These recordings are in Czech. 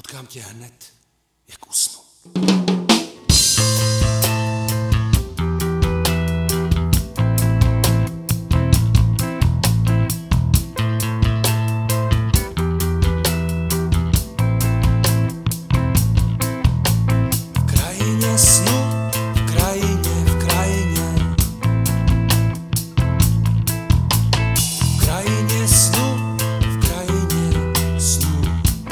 potkám tě hned, jak usnu. V krajině snu, v krajině, v krajině. V krajině snu, v krajině snu.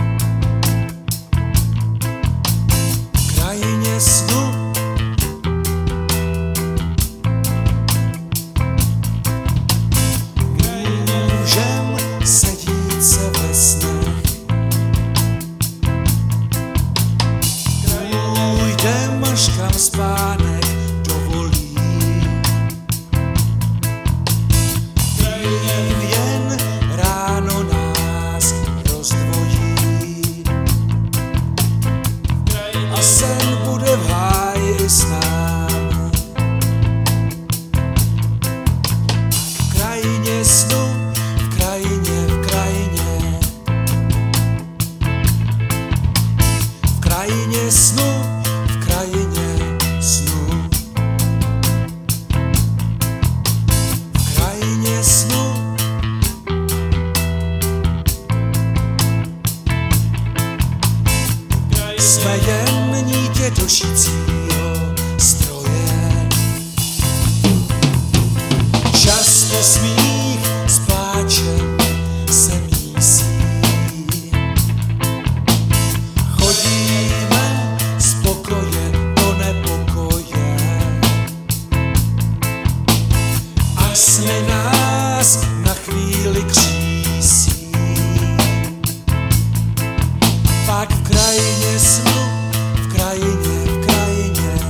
V krajině snu. Můžem sedít se ve snech. Půjdem, až kam spánek dovolí. Vím, jen ráno nás rozdvojí. A sen bude v háji s námi. V krajině snu, v krajině, v krajině. V krajině snu, v krajině snu. V krajině snu. Jsme jen nítě dušícího stroje. Často smích s pláčem se mísí. Chodíme z pokoje do nepokoje. A sny nás na chvíli křísí. Pak v krajině snu, v krajině, v krajině.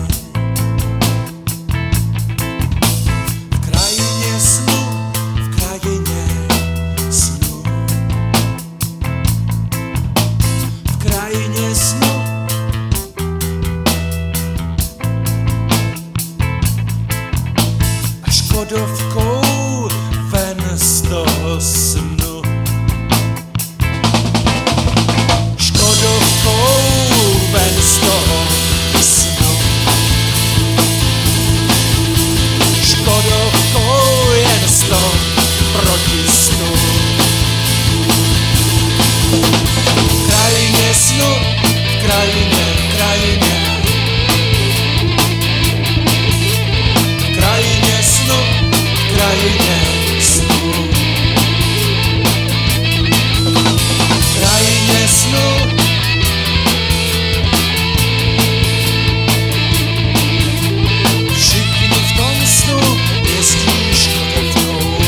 V krajině snu, v krajině snu. V krajině snu. A škodovkou ven z toho snu. Škodovkou ven z toho snu. Škodovkou jen z toho protisnu. V krajině snu, v krajině, v krajině. V krajině snu, v krajině snu. V krajině snu. Všichni v tom snu jezdí škodovkou.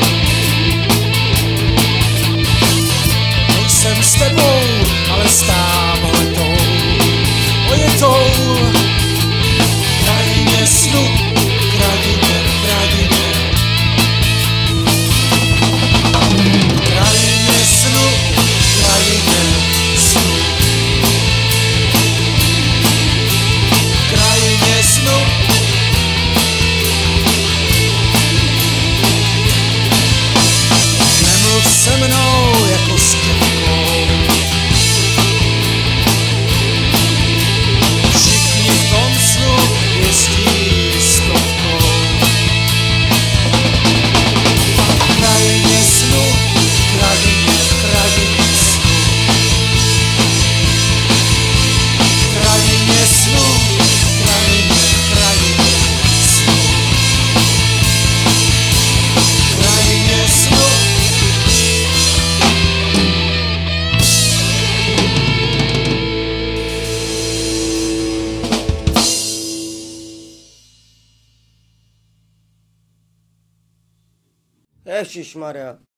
Nejsem s tebou, ale s támhletou ojetou. V krajině snu, v krajině, v krajině. V krajině snu, v krajině snu. V krajině snu. Nemluv se mnou jako s děvkou. Všichni v tom snu jezdí stovkou. V krajině snu, v krajině, v krajině snu. V krajině snu, v krajině, v krajině snu. V krajině snu. Ježišmarja.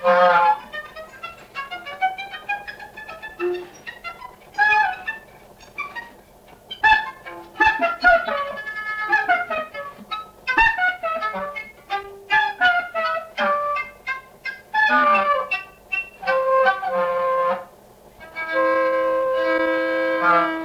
Thank you.